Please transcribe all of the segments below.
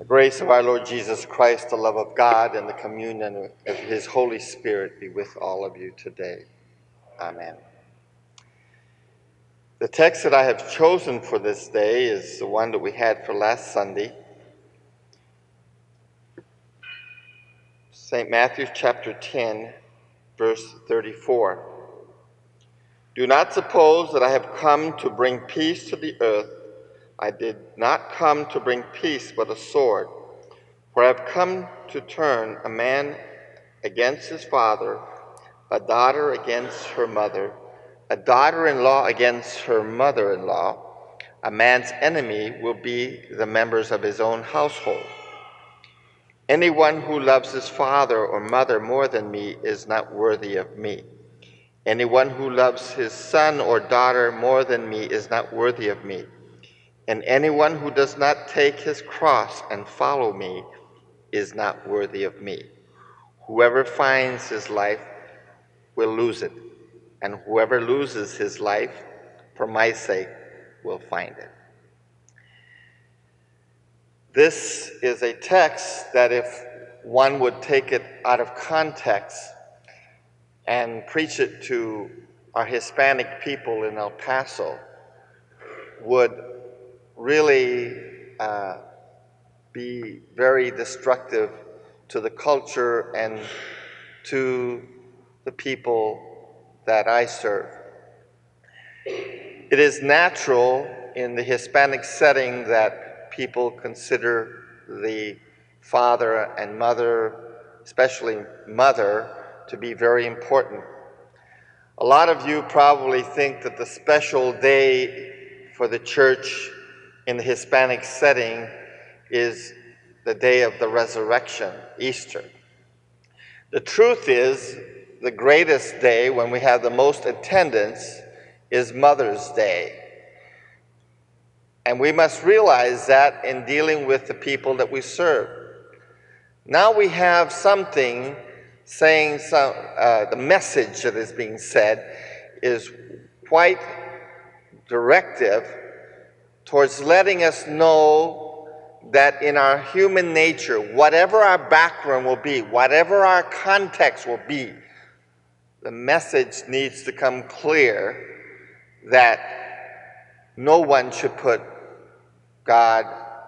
grace of our Lord Jesus Christ, the love of God, and the communion of his Holy Spirit be with all of you today. Amen. The text that I have chosen for this day is the one that we had for last Sunday. St. Matthew chapter 10, verse 34. Do not suppose that I have come to bring peace to the earth. I did not come to bring peace, but a sword. For I have come to turn a man against his father, a daughter against her mother, a daughter-in-law against her mother-in-law. A man's enemy will be the members of his own household. Anyone who loves his father or mother more than me is not worthy of me. Anyone who loves his son or daughter more than me is not worthy of me. And anyone who does not take his cross and follow me is not worthy of me. Whoever finds his life will lose it, and whoever loses his life for my sake will find it. This is a text that if one would take it out of context and preach it to our Hispanic people in El Paso, would really be very destructive to the culture and to the people that I serve. It is natural in the Hispanic setting that people consider the father and mother, especially mother, to be very important. A lot of you probably think that the special day for the church in the Hispanic setting is the day of the resurrection, Easter. The truth is, the greatest day when we have the most attendance is Mother's Day. And we must realize that in dealing with the people that we serve. Now we have something saying the message that is being said is quite directive towards letting us know that in our human nature, whatever our background will be, whatever our context will be, the message needs to come clear that no one should put God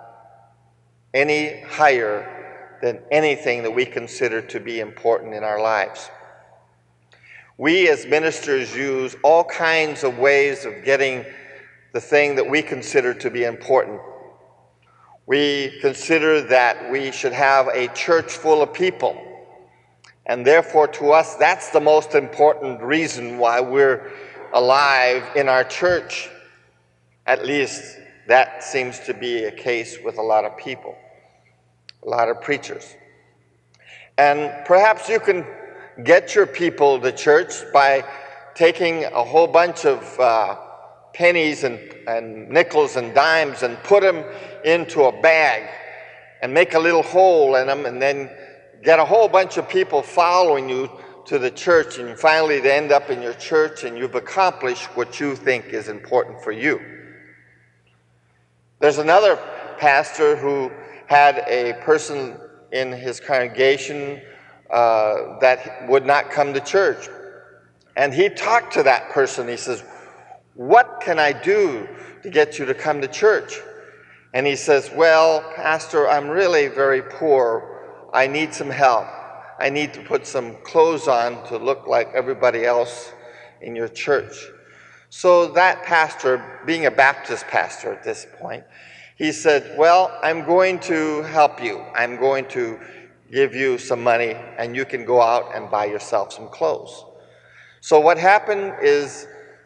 any higher than anything that we consider to be important in our lives. We as ministers use all kinds of ways of getting the thing that we consider to be important. We consider that we should have a church full of people. And therefore, to us, that's the most important reason why we're alive in our church. At least that seems to be a case with a lot of people, a lot of preachers. And perhaps you can get your people to church by taking a whole bunch of pennies and nickels and dimes and put them into a bag and make a little hole in them, and then get a whole bunch of people following you to the church, and finally they end up in your church and you've accomplished what you think is important for you. There's another pastor who had a person in his congregation that would not come to church. And he talked to that person. He says, "What can I do to get you to come to church?" And he says, "Well, Pastor, I'm really very poor. I need some help. I need to put some clothes on to look like everybody else in your church." So that pastor, being a Baptist pastor at this point, he said, "Well, I'm going to help you. I'm going to give you some money, and you can go out and buy yourself some clothes." So what happened is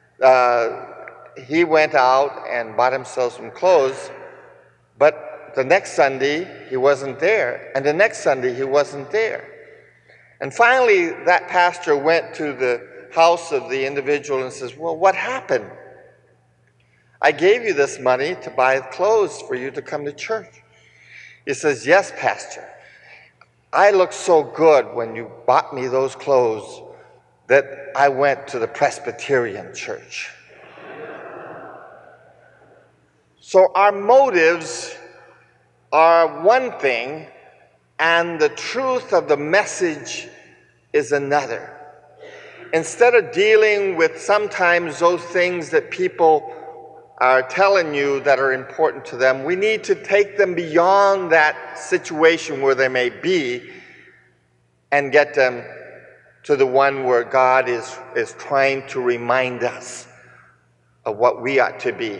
he went out and bought himself some clothes, but the next Sunday he wasn't there, and the next Sunday he wasn't there. And finally that pastor went to the house of the individual and says, "Well, what happened? I gave you this money to buy clothes for you to come to church." He says, "Yes, Pastor. I looked so good when you bought me those clothes that I went to the Presbyterian church." So our motives are one thing, and the truth of the message is another. Instead of dealing with sometimes those things that people are telling you that are important to them, we need to take them beyond that situation where they may be and get them to the one where God is trying to remind us of what we ought to be.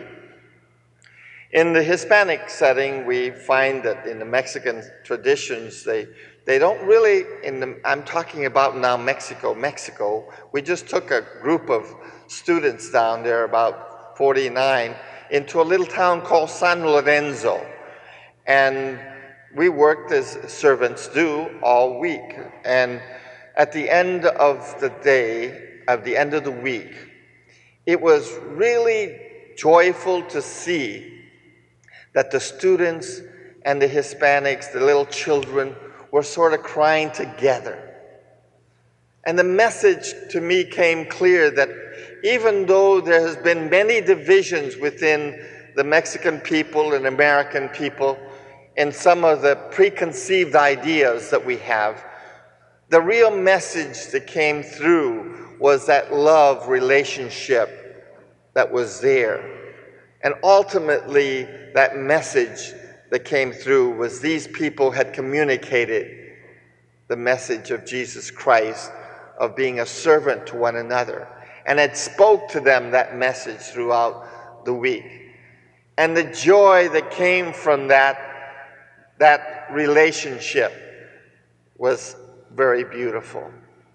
In the Hispanic setting, we find that in the Mexican traditions, they don't really, I'm talking about now Mexico, we just took a group of students down there, about 49, into a little town called San Lorenzo. And we worked as servants do all week. And at the end of the day, at the end of the week, it was really joyful to see that the students and the Hispanics, the little children, were sort of crying together. And the message to me came clear that even though there has been many divisions within the Mexican people and American people in some of the preconceived ideas that we have, the real message that came through was that love relationship that was there. And ultimately, that message that came through was these people had communicated the message of Jesus Christ, of being a servant to one another, and had spoke to them that message throughout the week. And the joy that came from that relationship was very beautiful.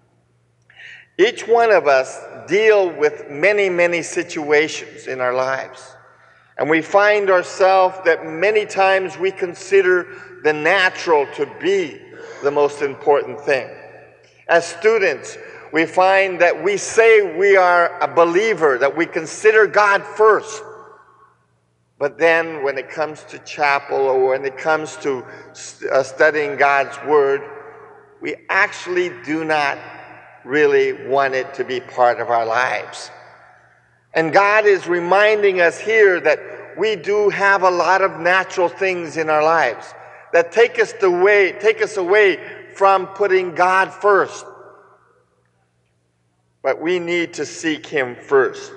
Each one of us deal with many, many situations in our lives. And we find ourselves that many times we consider the natural to be the most important thing. As students, we find that we say we are a believer, that we consider God first. But then when it comes to chapel or when it comes to studying God's Word, we actually do not really want it to be part of our lives. And God is reminding us here that we do have a lot of natural things in our lives that take us away from putting God first. But we need to seek Him first.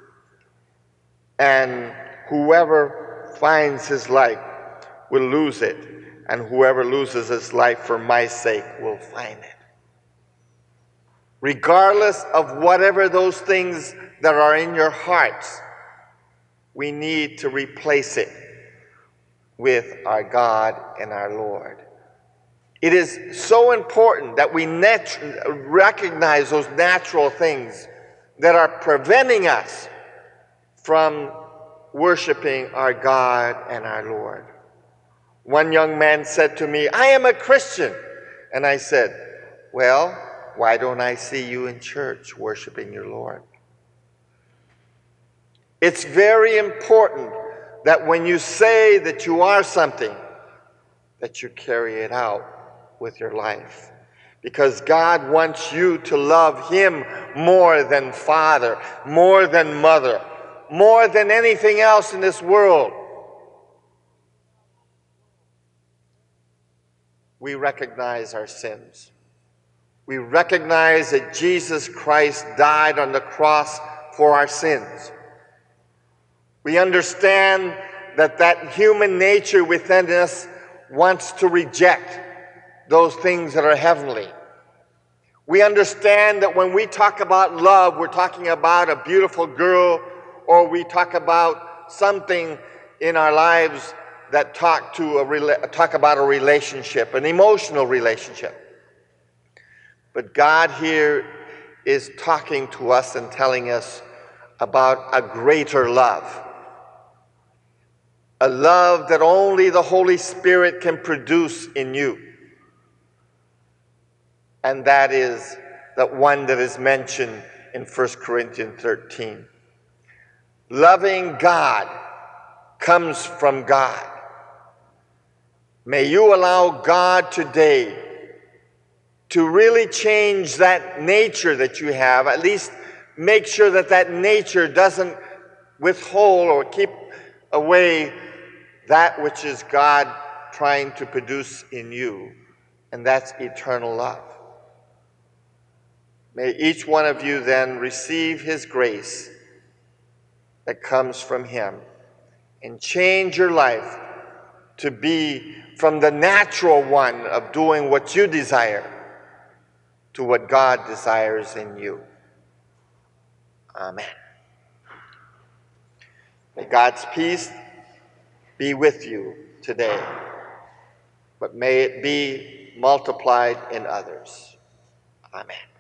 And whoever finds his life will lose it, and whoever loses his life for my sake will find it. Regardless of whatever those things that are in your hearts, we need to replace it with our God and our Lord. It is so important that we recognize those natural things that are preventing us from worshiping our God and our Lord. One young man said to me, "I am a Christian." And I said, "Well, why don't I see you in church worshiping your Lord?" It's very important that when you say that you are something, that you carry it out with your life. Because God wants you to love Him more than father, more than mother, more than anything else in this world. We recognize our sins. We recognize that Jesus Christ died on the cross for our sins. We understand that human nature within us wants to reject those things that are heavenly. We understand that when we talk about love, we're talking about a beautiful girl, or we talk about something in our lives that talk about a relationship, an emotional relationship. But God here is talking to us and telling us about a greater love. A love that only the Holy Spirit can produce in you. And that is that one that is mentioned in 1 Corinthians 13. Loving God comes from God. May you allow God today to really change that nature that you have. At least make sure that nature doesn't withhold or keep away that which is God trying to produce in you, and that's eternal love. May each one of you then receive his grace that comes from him and change your life to be from the natural one of doing what you desire to what God desires in you. Amen. May God's peace be with you today, but may it be multiplied in others. Amen.